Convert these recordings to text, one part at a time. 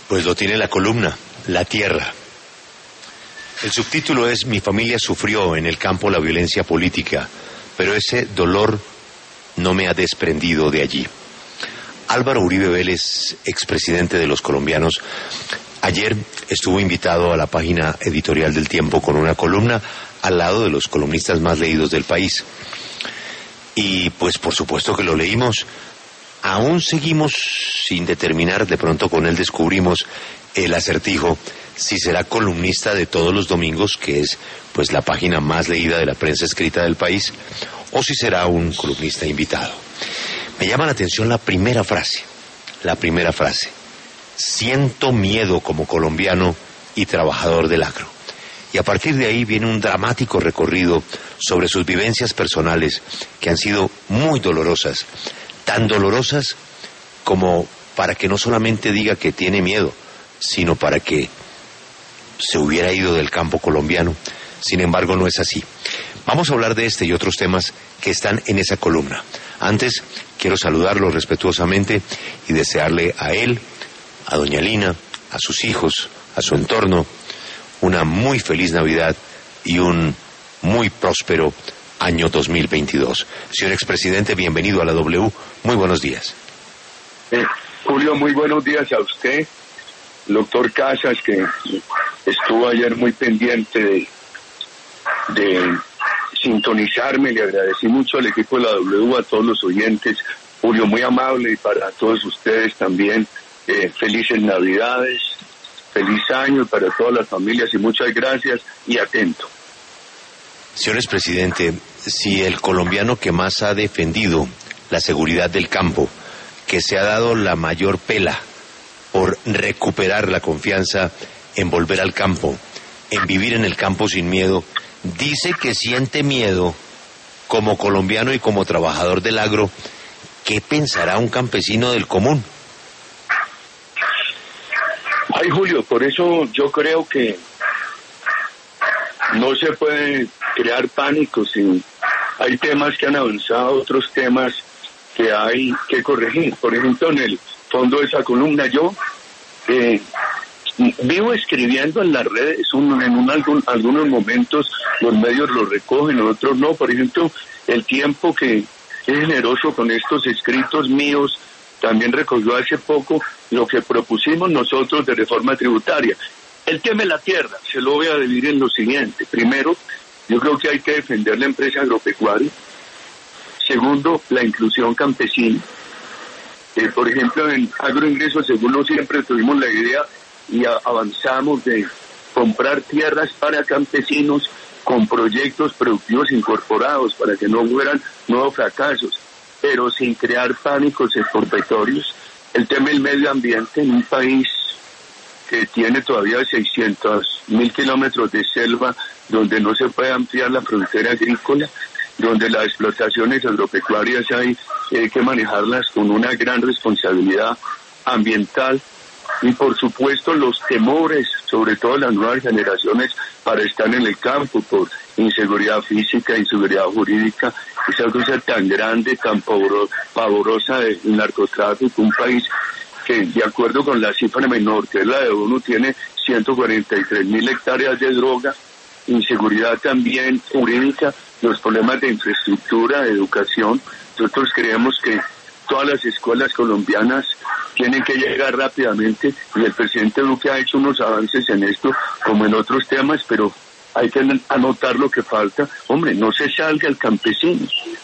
Pues lo tiene la columna, La Tierra. El subtítulo es: Mi familia sufrió en el campo la violencia política, pero ese dolor no me ha desprendido de allí. Álvaro Uribe Vélez, expresidente de los colombianos, ayer estuvo invitado a la página editorial del Tiempo con una columna al lado de los columnistas más leídos del país. Y pues por supuesto que lo leímos. Aún seguimos sin determinar, de pronto con él descubrimos el acertijo, si será columnista de todos los domingos, que es pues la página más leída de la prensa escrita del país, o si será un columnista invitado. Me llama la atención la primera frase. Siento miedo como colombiano y trabajador del agro. Y a partir de ahí viene un dramático recorrido sobre sus vivencias personales que han sido muy dolorosas, tan dolorosas como para que no solamente diga que tiene miedo, sino para que se hubiera ido del campo colombiano. Sin embargo, no es así. Vamos a hablar de este y otros temas que están en esa columna. Antes, quiero saludarlo respetuosamente y desearle a él, a doña Lina, a sus hijos, a su entorno, una muy feliz Navidad y un muy próspero año 2022. Señor expresidente, bienvenido a la W. Muy buenos días. Julio, muy buenos días a usted. El doctor Casas, que estuvo ayer muy pendiente de sintonizarme. Le agradecí mucho al equipo de la W, a todos los oyentes. Julio, muy amable, y para todos ustedes también. Felices Navidades, feliz año para todas las familias y muchas gracias y atento. Señor expresidente, si el colombiano que más ha defendido la seguridad del campo, que se ha dado la mayor pela por recuperar la confianza en volver al campo, en vivir en el campo sin miedo, dice que siente miedo como colombiano y como trabajador del agro, ¿qué pensará un campesino del común? Ay, Julio, por eso yo creo que no se puede crear pánico. Si hay temas que han avanzado, otros temas que hay que corregir. Por ejemplo, en el fondo de esa columna yo vivo escribiendo en las redes, algunos momentos los medios lo recogen, otros no. Por ejemplo, el Tiempo, que es generoso con estos escritos míos, también recogió hace poco lo que propusimos nosotros de reforma tributaria. El tema de la tierra, se lo voy a dividir en lo siguiente. Primero, yo creo que hay que defender la empresa agropecuaria. Segundo, la inclusión campesina. Por ejemplo, en Agroingresos Seguros siempre tuvimos la idea y avanzamos de comprar tierras para campesinos con proyectos productivos incorporados para que no hubiran nuevos fracasos, pero sin crear pánicos expropiatorios. El tema del medio ambiente en un país que tiene todavía 600.000 kilómetros de selva, donde no se puede ampliar la frontera agrícola, donde las explotaciones agropecuarias hay que manejarlas con una gran responsabilidad ambiental, y por supuesto los temores, sobre todo las nuevas generaciones, para estar en el campo por inseguridad física, inseguridad jurídica, esa cosa tan grande, tan pavorosa del narcotráfico. Un país que, de acuerdo con la cifra menor, que es la de ONU, tiene 143.000 hectáreas de droga, inseguridad también jurídica, los problemas de infraestructura, de educación. Nosotros creemos que todas las escuelas colombianas tienen que llegar rápidamente, y el presidente Duque ha hecho unos avances en esto como en otros temas, pero hay que anotar lo que falta. Hombre, no se salga el campesino.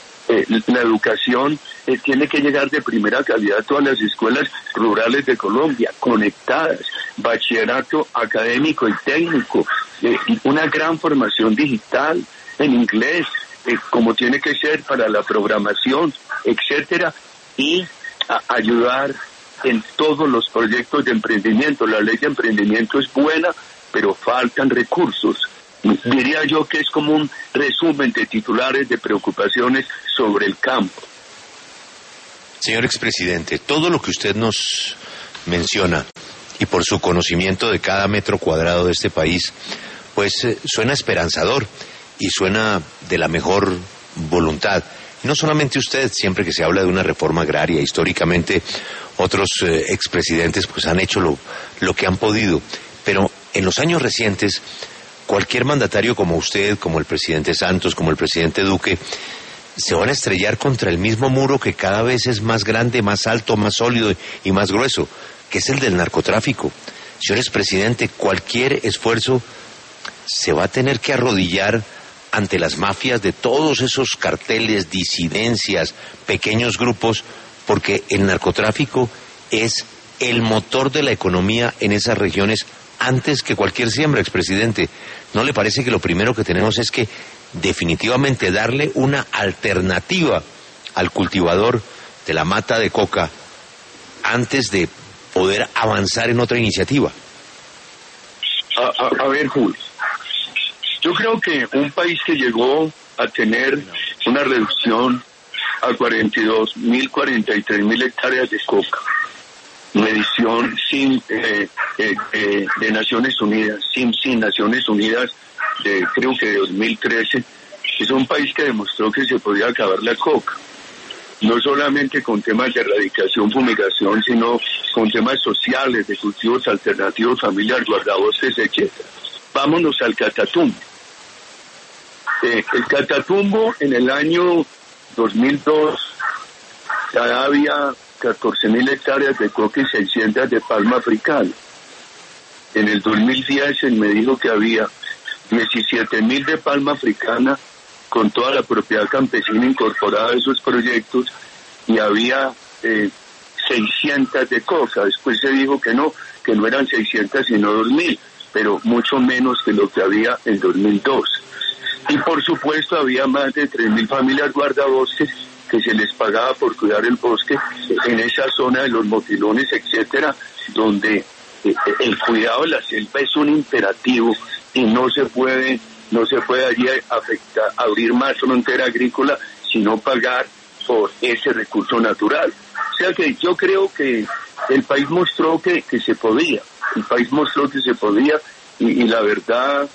La educación tiene que llegar de primera calidad a todas las escuelas rurales de Colombia, conectadas, bachillerato académico y técnico, una gran formación digital en inglés, como tiene que ser para la programación, etcétera, y ayudar en todos los proyectos de emprendimiento. La ley de emprendimiento es buena, pero faltan recursos. Diría yo que es como un resumen de titulares de preocupaciones sobre el campo. Señor expresidente, todo lo que usted nos menciona, y por su conocimiento de cada metro cuadrado de este país, pues suena esperanzador y suena de la mejor voluntad. Y no solamente usted, siempre que se habla de una reforma agraria, históricamente otros expresidentes pues han hecho lo que han podido, pero en los años recientes cualquier mandatario como usted, como el presidente Santos, como el presidente Duque, se van a estrellar contra el mismo muro que cada vez es más grande, más alto, más sólido y más grueso, que es el del narcotráfico. Señores presidente, cualquier esfuerzo se va a tener que arrodillar ante las mafias de todos esos carteles, disidencias, pequeños grupos, porque el narcotráfico es el motor de la economía en esas regiones antes que cualquier siembra, expresidente. ¿No le parece que lo primero que tenemos es que definitivamente darle una alternativa al cultivador de la mata de coca antes de poder avanzar en otra iniciativa? A ver, Julio, yo creo que un país que llegó a tener una reducción a 42.000, 43.000 hectáreas de coca, medición sin de Naciones Unidas, sin Naciones Unidas, creo que de 2013, es un país que demostró que se podía acabar la coca, no solamente con temas de erradicación, fumigación, sino con temas sociales, de cultivos alternativos, familias, guardabosques, etc. Vámonos al Catatumbo. El Catatumbo en el año 2002 ya había 14.000 hectáreas de coca y 600 de palma africana. En el 2010 él me dijo que había 17.000 de palma africana con toda la propiedad campesina incorporada a esos proyectos y había 600 de coca. Después se dijo que no eran 600 sino 2.000, pero mucho menos que lo que había en 2002. Y por supuesto había más de 3.000 familias guardabosques que se les pagaba por cuidar el bosque en esa zona de los motilones, etcétera, donde el cuidado de la selva es un imperativo y no se puede allí abrir más frontera agrícola sino pagar por ese recurso natural. O sea que yo creo que el país mostró que se podía, y la verdad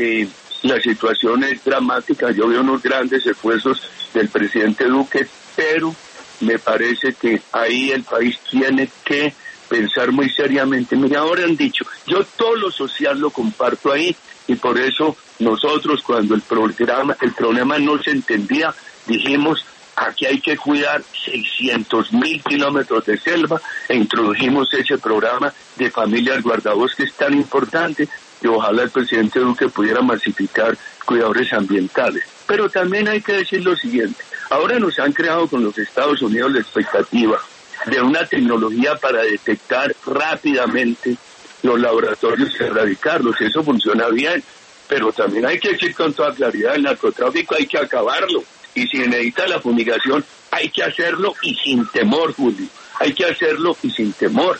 la situación es dramática. Yo veo unos grandes esfuerzos del presidente Duque, pero me parece que ahí el país tiene que pensar muy seriamente. Mira, ahora han dicho, yo todo lo social lo comparto ahí, y por eso nosotros cuando el problema no se entendía, dijimos, aquí hay que cuidar 600.000 kilómetros de selva, e introdujimos ese programa de familias guardabosques tan importante, y ojalá el presidente Duque pudiera masificar cuidadores ambientales. Pero también hay que decir lo siguiente, ahora nos han creado con los Estados Unidos la expectativa de una tecnología para detectar rápidamente los laboratorios y erradicarlos, eso funciona bien, pero también hay que decir con toda claridad, el narcotráfico hay que acabarlo, y si necesita la fumigación, hay que hacerlo y sin temor, Julio, hay que hacerlo y sin temor.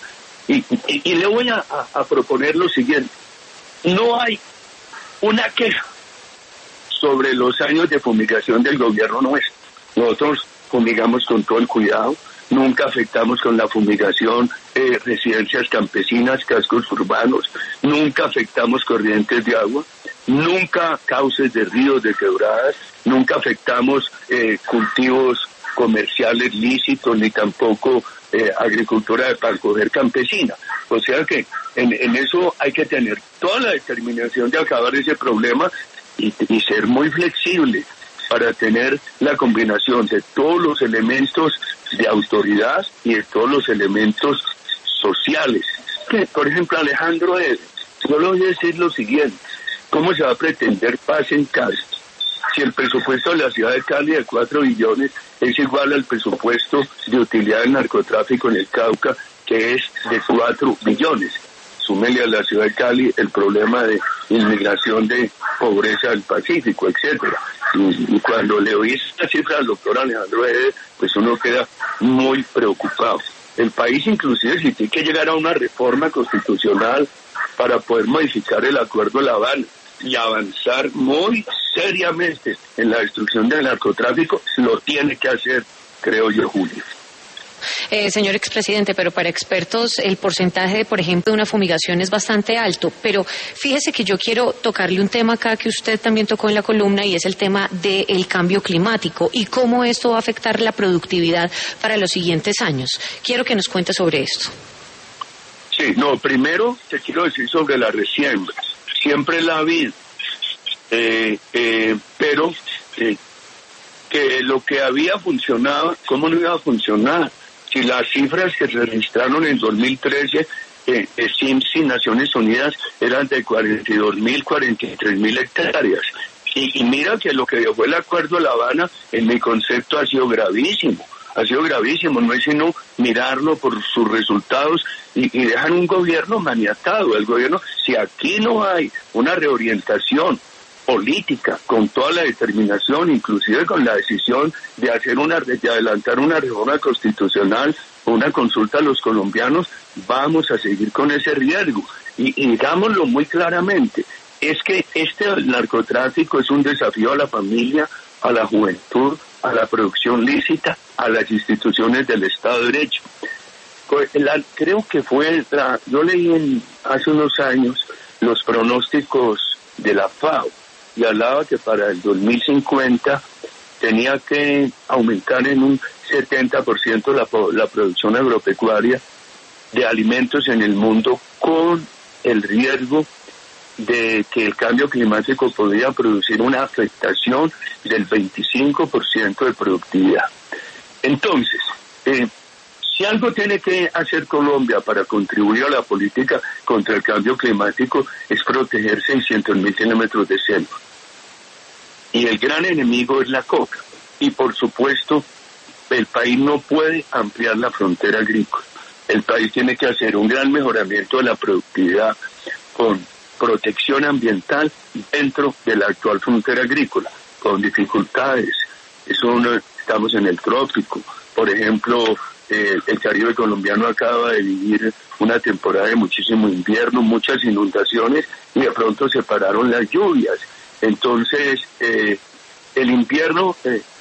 Y le voy a proponer lo siguiente, no hay una queja sobre los años de fumigación del gobierno nuestro. Nosotros fumigamos con todo el cuidado, nunca afectamos con la fumigación residencias campesinas, cascos urbanos, nunca afectamos corrientes de agua, nunca cauces de ríos, de quebradas, nunca afectamos cultivos comerciales lícitos, ni tampoco agricultura para coger campesina. O sea que en eso hay que tener toda la determinación de acabar ese problema y ser muy flexible para tener la combinación de todos los elementos de autoridad y de todos los elementos sociales. Que, por ejemplo, Alejandro, yo le voy a decir lo siguiente, ¿cómo se va a pretender paz en Cali si el presupuesto de la ciudad de Cali de 4 billones es igual al presupuesto de utilidad del narcotráfico en el Cauca, que es de 4 billones? Súmele a la ciudad de Cali el problema de inmigración, de pobreza del Pacífico, etcétera. Y cuando le oí esta cifra al doctor Alejandro, pues uno queda muy preocupado. El país inclusive si tiene que llegar a una reforma constitucional para poder modificar el Acuerdo de La Habana y avanzar muy seriamente en la destrucción del narcotráfico, lo tiene que hacer, creo yo, Julio. Señor expresidente, pero para expertos el porcentaje, por ejemplo, de una fumigación es bastante alto. Pero fíjese que yo quiero tocarle un tema acá que usted también tocó en la columna, y es el tema del cambio climático y cómo esto va a afectar la productividad para los siguientes años. Quiero que nos cuente sobre esto. Sí, no, primero te quiero decir sobre las resiembras. Siempre la ha habido, pero que lo que había funcionado, ¿cómo no iba a funcionar? Si las cifras que se registraron en 2013 sin Naciones Unidas eran de 42.000, 43.000 hectáreas. Y mira que lo que dejó el Acuerdo de La Habana, en mi concepto, ha sido gravísimo. Ha sido gravísimo, no es sino mirarlo por sus resultados y dejan un gobierno maniatado. El gobierno, si aquí no hay una reorientación política con toda la determinación, inclusive con la decisión de adelantar una reforma constitucional o una consulta a los colombianos, vamos a seguir con ese riesgo. Y digámoslo muy claramente, es que este narcotráfico es un desafío a la familia, a la juventud, a la producción lícita, a las instituciones del Estado de Derecho. Creo que yo leí hace unos años los pronósticos de la FAO y hablaba que para el 2050 tenía que aumentar en un 70% la producción agropecuaria de alimentos en el mundo, con el riesgo de que el cambio climático podría producir una afectación del 25% de productividad. Entonces, si algo tiene que hacer Colombia para contribuir a la política contra el cambio climático, es proteger 600.000 kilómetros de selva. Y el gran enemigo es la coca. Y por supuesto, el país no puede ampliar la frontera agrícola. El país tiene que hacer un gran mejoramiento de la productividad con protección ambiental dentro de la actual frontera agrícola, con dificultades. Estamos en el trópico. Por ejemplo, el Caribe colombiano acaba de vivir una temporada de muchísimo invierno, muchas inundaciones, y de pronto se pararon las lluvias. Entonces, el invierno,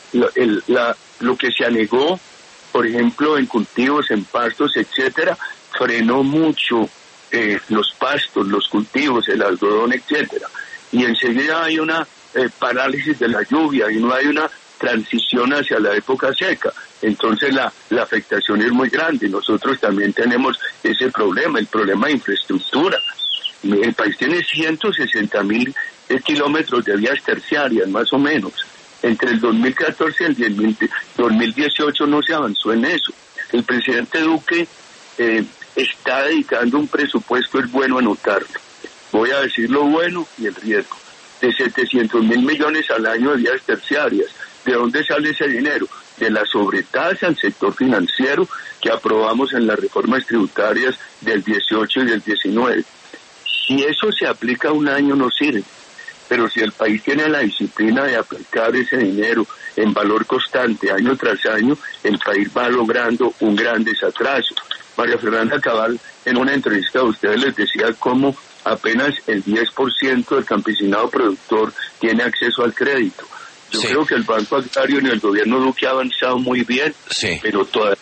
lo que se anegó, por ejemplo, en cultivos, en pastos, etcétera, frenó mucho los pastos, los cultivos, el algodón, etcétera. Y enseguida hay una parálisis de la lluvia y no hay una transición hacia la época seca. Entonces la afectación es muy grande. Nosotros también tenemos ese problema, el problema de infraestructura. El país tiene 160.000 kilómetros de vías terciarias, más o menos. Entre el 2014 y el 2018 no se avanzó en eso. El presidente Duque está dedicando un presupuesto, es bueno anotarlo. Voy a decir lo bueno y el riesgo. De 700.000 millones al año de vías terciarias. ¿De dónde sale ese dinero? De la sobretasa al sector financiero que aprobamos en las reformas tributarias del 18 y del 19. Si eso se aplica un año no sirve, pero si el país tiene la disciplina de aplicar ese dinero en valor constante año tras año, el país va logrando un gran desatraso. María Fernanda Cabal, en una entrevista a ustedes les decía cómo apenas el 10% del campesinado productor tiene acceso al crédito. Yo creo que el Banco Agrario en el gobierno Duque ha avanzado muy bien, pero todavía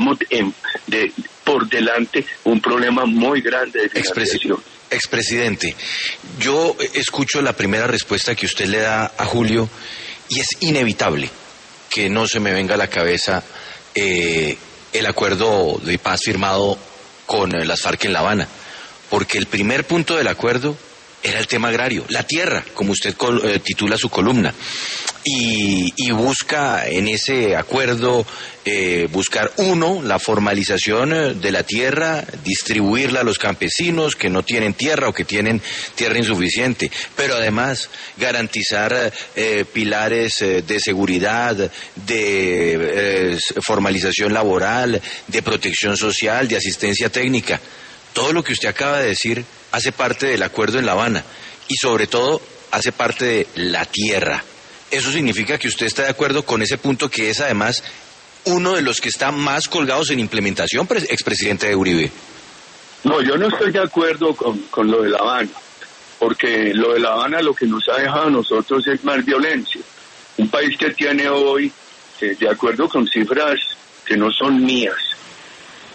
por delante un problema muy grande de financiación. Expresidente, yo escucho la primera respuesta que usted le da a Julio y es inevitable que no se me venga a la cabeza el acuerdo de paz firmado con las FARC en La Habana, porque el primer punto del acuerdo era el tema agrario, la tierra, como usted titula su columna, y busca en ese acuerdo buscar la formalización de la tierra, distribuirla a los campesinos que no tienen tierra o que tienen tierra insuficiente, pero además garantizar pilares de seguridad, de formalización laboral, de protección social, de asistencia técnica. Todo lo que usted acaba de decir hace parte del acuerdo en La Habana y sobre todo hace parte de la tierra. Eso significa que usted está de acuerdo con ese punto, que es además uno de los que está más colgados en implementación, expresidente de Uribe. No, yo no estoy de acuerdo con lo de La Habana, porque lo de La Habana lo que nos ha dejado a nosotros es más violencia. Un país que tiene hoy, de acuerdo con cifras que no son mías,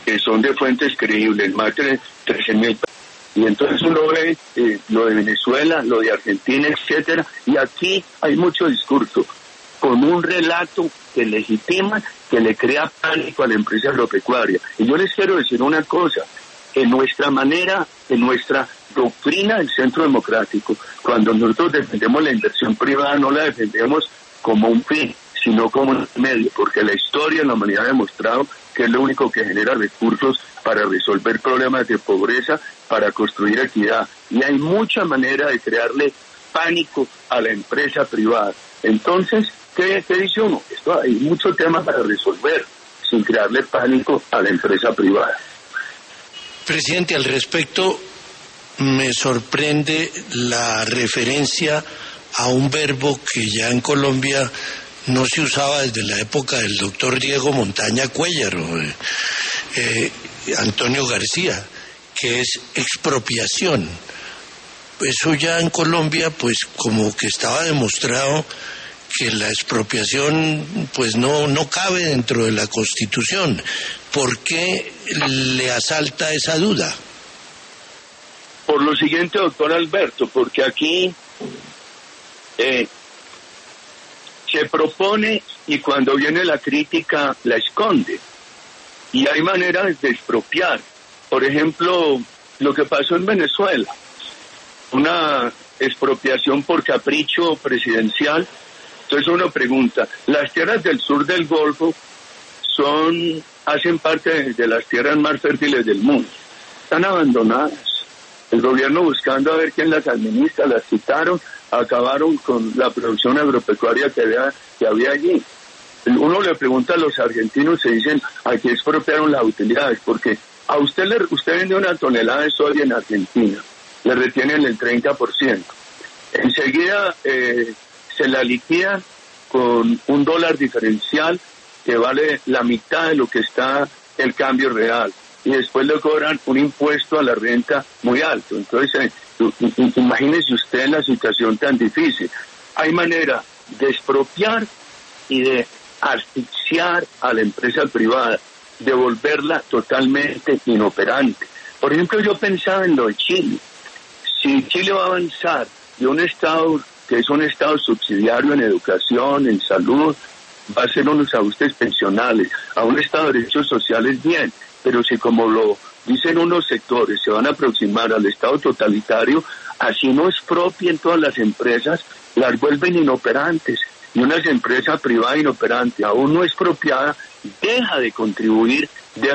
que son de fuentes creíbles, más de 13.000. Y entonces uno ve lo de Venezuela, lo de Argentina, etcétera, y aquí hay mucho discurso, con un relato que legitima, que le crea pánico a la empresa agropecuaria. Y yo les quiero decir una cosa, en nuestra manera, en nuestra doctrina del Centro Democrático, cuando nosotros defendemos la inversión privada, no la defendemos como un fin, sino como un medio, porque la historia en la humanidad ha demostrado que es lo único que genera recursos para resolver problemas de pobreza, para construir equidad. Y hay mucha manera de crearle pánico a la empresa privada. Entonces, ¿qué dice uno? Esto hay mucho tema para resolver, sin crearle pánico a la empresa privada. Presidente, al respecto, me sorprende la referencia a un verbo que ya en Colombia no se usaba desde la época del doctor Diego Montaña Cuéllar, Antonio García, que es expropiación. Eso ya en Colombia, pues como que estaba demostrado que la expropiación pues no cabe dentro de la Constitución. ¿Por qué le asalta esa duda? Por lo siguiente, doctor Alberto, porque aquí se propone y cuando viene la crítica la esconde. Y hay maneras de expropiar. Por ejemplo, lo que pasó en Venezuela, una expropiación por capricho presidencial. Entonces uno pregunta, las tierras del sur del Golfo hacen parte de las tierras más fértiles del mundo. Están abandonadas. El gobierno buscando a ver quién las administra, las quitaron, acabaron con la producción agropecuaria que había allí. Uno le pregunta a los argentinos, se dicen, aquí expropiaron las utilidades, porque a usted vende una tonelada de soya en Argentina, le retienen el 30%. Enseguida se la liquidan con un dólar diferencial que vale la mitad de lo que está el cambio real. Y después le cobran un impuesto a la renta muy alto. Entonces, imagínese usted la situación tan difícil. Hay manera de expropiar y de asfixiar a la empresa privada, de volverla totalmente inoperante. Por ejemplo, yo pensaba en lo de Chile. Si Chile va a avanzar de un Estado que es un Estado subsidiario en educación, en salud, va a ser unos ajustes pensionales, a un Estado de derechos sociales, bien, pero si como lo dicen unos sectores se van a aproximar al Estado totalitario, así no expropien todas las empresas, las vuelven inoperantes, y una empresa privada inoperante, aún no expropiada, deja de contribuir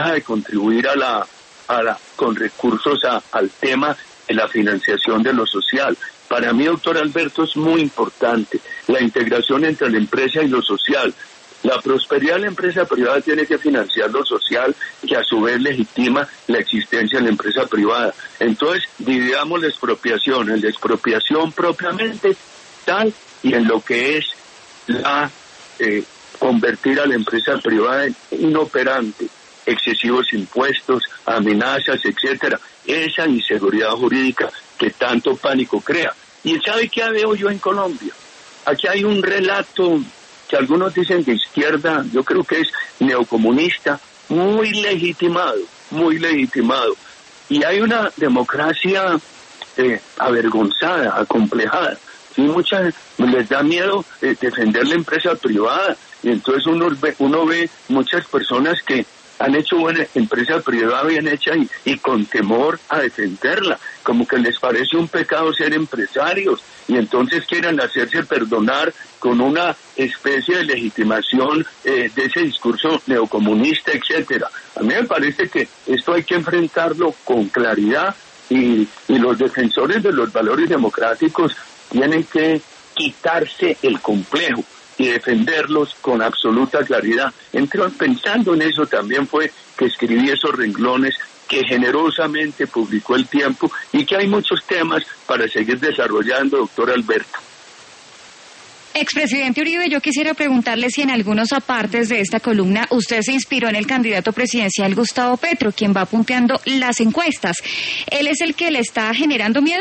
con recursos al tema de la financiación de lo social. Para mí, doctor Alberto, es muy importante la integración entre la empresa y lo social. La prosperidad de la empresa privada tiene que financiar lo social, que a su vez legitima la existencia de la empresa privada. Entonces, dividamos la expropiación en la expropiación propiamente tal y en lo que es convertir a la empresa privada en inoperante, excesivos impuestos, amenazas, etcétera. Esa inseguridad jurídica que tanto pánico crea. ¿Y sabe qué veo yo en Colombia? Aquí hay un relato que algunos dicen de izquierda, yo creo que es neocomunista, muy legitimado. Y hay una democracia avergonzada, acomplejada. Y muchas les da miedo defender la empresa privada. Y entonces uno ve muchas personas que han hecho buena empresa privada bien hecha y con temor a defenderla, como que les parece un pecado ser empresarios y entonces quieran hacerse perdonar con una especie de legitimación de ese discurso neocomunista, etcétera. A mí me parece que esto hay que enfrentarlo con claridad y los defensores de los valores democráticos tienen que quitarse el complejo y defenderlos con absoluta claridad. Pensando en eso también fue que escribí esos renglones que generosamente publicó El Tiempo y que hay muchos temas para seguir desarrollando, doctor Alberto. Expresidente Uribe, yo quisiera preguntarle si en algunos apartes de esta columna usted se inspiró en el candidato presidencial Gustavo Petro, quien va punteando las encuestas. ¿Él es el que le está generando miedo?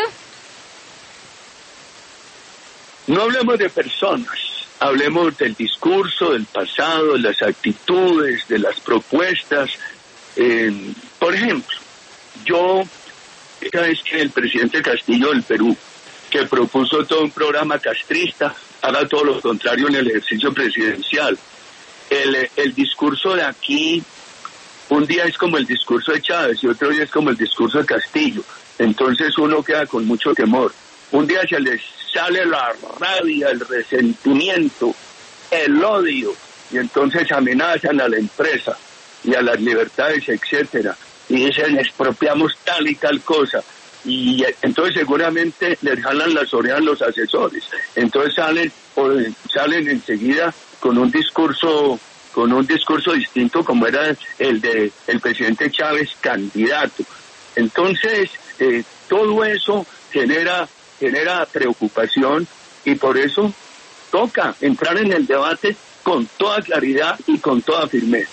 No hablemos de personas. Hablemos del discurso, del pasado, de las actitudes, de las propuestas. Por ejemplo, yo, esta vez que el presidente Castillo del Perú, que propuso todo un programa castrista, haga todo lo contrario en el ejercicio presidencial. El discurso de aquí, un día es como el discurso de Chávez y otro día es como el discurso de Castillo. Entonces uno queda con mucho temor. Un día se les sale la rabia, el resentimiento, el odio, y entonces amenazan a la empresa y a las libertades, etcétera, y dicen expropiamos tal y tal cosa, y entonces seguramente les jalan las orejas los asesores, entonces salen enseguida con un discurso distinto como era el de el presidente Chávez candidato. Entonces todo eso genera preocupación, y por eso toca entrar en el debate con toda claridad y con toda firmeza.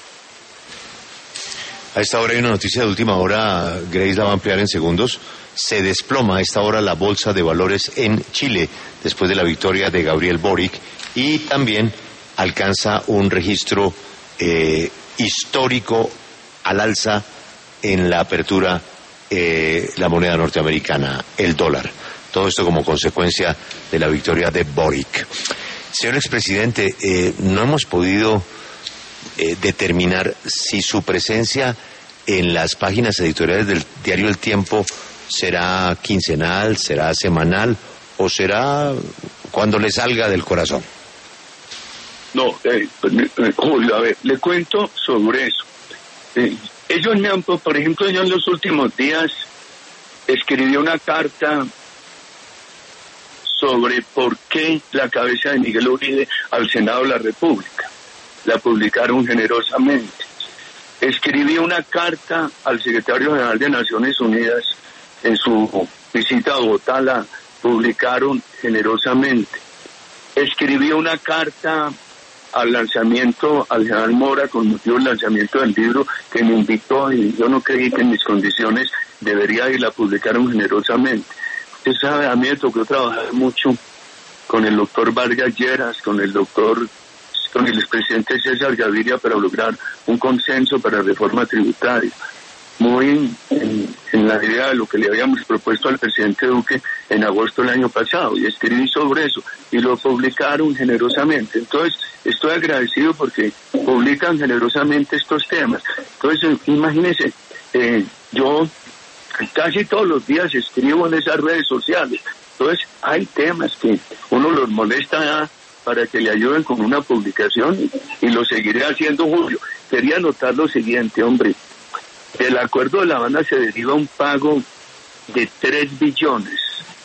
A esta hora hay una noticia de última hora, Grace la va a ampliar en segundos. Se desploma a esta hora la bolsa de valores en Chile después de la victoria de Gabriel Boric, y también alcanza un registro histórico al alza en la apertura la moneda norteamericana, el dólar. Todo esto como consecuencia de la victoria de Boric. Señor expresidente, no hemos podido determinar si su presencia en las páginas editoriales del diario El Tiempo será quincenal, será semanal o será cuando le salga del corazón. No, Julio, a ver, le cuento sobre eso. Ellos me han, por ejemplo, yo en los últimos días escribí una carta sobre por qué la cabeza de Miguel Uribe al Senado de la República. La publicaron generosamente. Escribí una carta al secretario general de Naciones Unidas, en su visita a Bogotá la publicaron generosamente. Escribí una carta al lanzamiento, al general Mora, con motivo del lanzamiento del libro, que me invitó, y yo no creí que en mis condiciones debería ir, la publicaron generosamente. Usted sabe, a mí me tocó trabajar mucho con el doctor Vargas Lleras, con el expresidente César Gaviria, para lograr un consenso para la reforma tributaria. Muy en la idea de lo que le habíamos propuesto al presidente Duque en agosto del año pasado, y escribí sobre eso, y lo publicaron generosamente. Entonces, estoy agradecido porque publican generosamente estos temas. Entonces, imagínense, yo casi todos los días escribo en esas redes sociales. Entonces, hay temas que uno los molesta para que le ayuden con una publicación, y lo seguiré haciendo, Julio. Quería anotar lo siguiente, hombre. Del acuerdo de La Habana se deriva un pago de 3 billones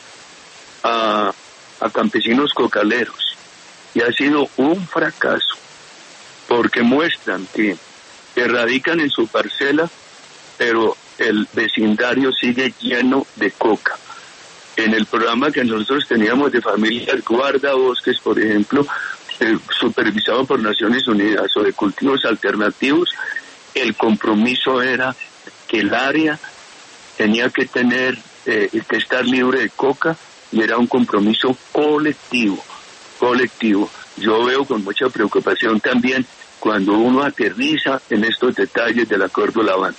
a campesinos cocaleros, y ha sido un fracaso, porque muestran que radican en su parcela, pero el vecindario sigue lleno de coca. En el programa que nosotros teníamos de familias guardabosques, por ejemplo, supervisado por Naciones Unidas, o de cultivos alternativos, el compromiso era que el área tenía que que estar libre de coca, y era un compromiso colectivo. Yo veo con mucha preocupación también cuando uno aterriza en estos detalles del acuerdo de La Habana.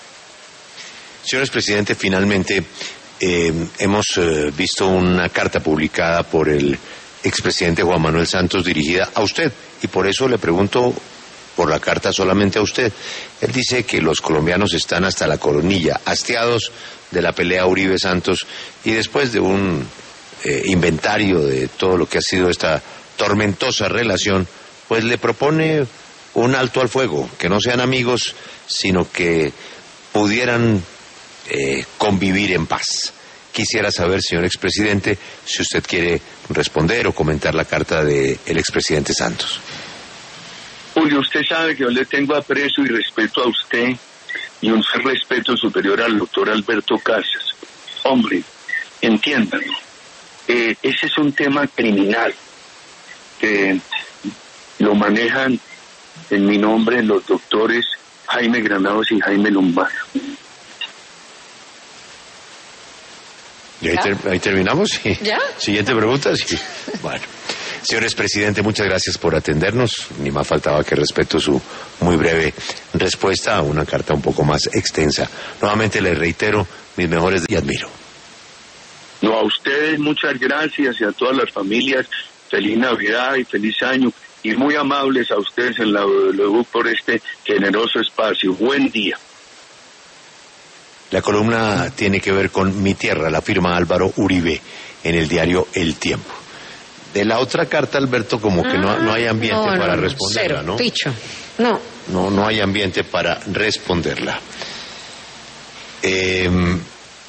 Señor expresidente, finalmente hemos visto una carta publicada por el expresidente Juan Manuel Santos dirigida a usted, y por eso le pregunto por la carta solamente a usted. Él dice que los colombianos están hasta la coronilla, hastiados de la pelea Uribe-Santos, y después de un inventario de todo lo que ha sido esta tormentosa relación, pues le propone un alto al fuego, que no sean amigos, sino que pudieran convivir en paz. Quisiera saber, señor expresidente, si usted quiere responder o comentar la carta del expresidente Santos. Julio, usted sabe que yo le tengo aprecio y respeto a usted, y un respeto superior al doctor Alberto Casas. Hombre, entiéndanlo, ese es un tema criminal que lo manejan en mi nombre los doctores Jaime Granados y Jaime Lombana. ¿Y ahí terminamos? Sí. ¿Ya? Siguiente pregunta, sí. Bueno. Señores presidente, muchas gracias por atendernos. Ni más faltaba que respeto su muy breve respuesta a una carta un poco más extensa. Nuevamente les reitero mis mejores y admiro. No, a ustedes muchas gracias y a todas las familias, feliz Navidad y feliz año. Y muy amables a ustedes en la W por este generoso espacio. Buen día. La columna tiene que ver con Mi Tierra, la firma Álvaro Uribe en el diario El Tiempo. De la otra carta, Alberto, como que no hay ambiente para responderla, cero, ¿no? Picho, No hay ambiente para responderla.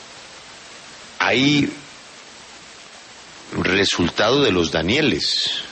Hay resultado de los Danieles.